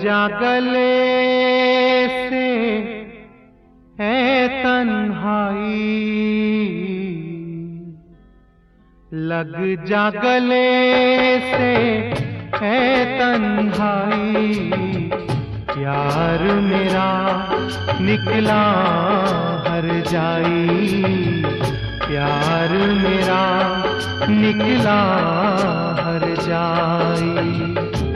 जा गले से है तन्हाई, लग जा गले से है तन्हाई। प्यार मेरा निकला हर जाई, प्यार मेरा निकला हर जाई।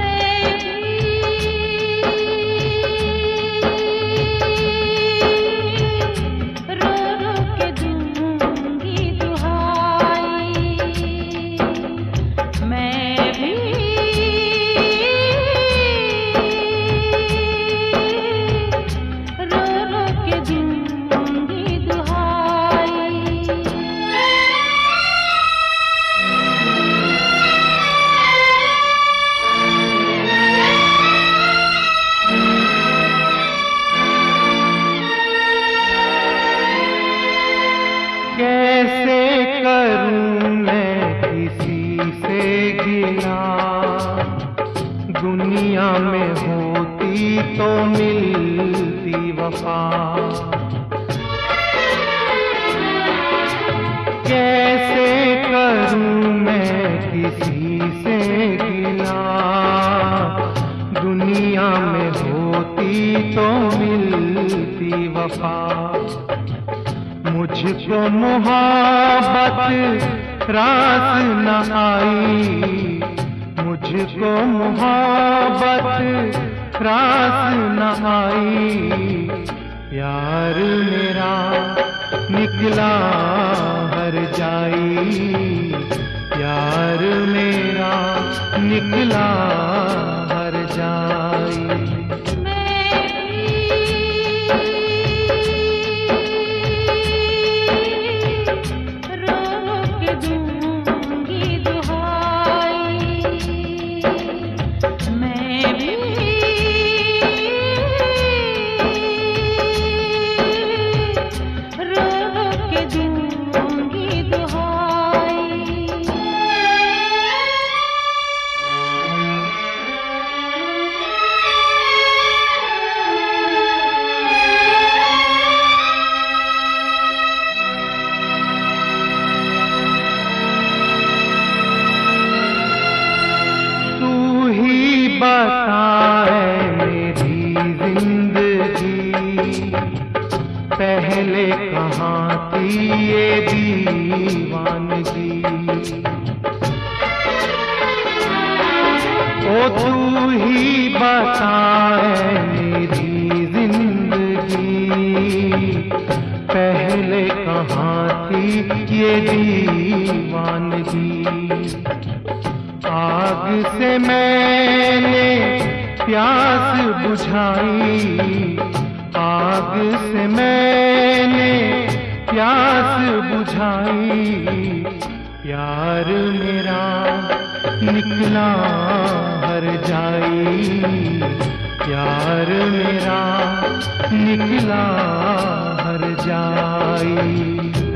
कैसे करूं मैं किसी से गिला, दुनिया में होती तो मिलती वफा। कैसे करूं मैं किसी से गिला, दुनिया में होती तो मिलती वफा। मुझको मोहब्बत रास न आई, मुझको मोहब्बत रास न आई। प्यार मेरा निकला हर जाई, प्यार मेरा निकला हर जाई। बताए मेरी जिंदगी पहले कहाँ थी ये दीवानगी। ओ तू ही बताए मेरी जिंदगी पहले कहाँ थी ये दीवानगी। आग से मैंने प्यास बुझाई, आग से मैंने प्यास बुझाई। प्यार मेरा निकला हर जाई, प्यार मेरा निकला हर जाई।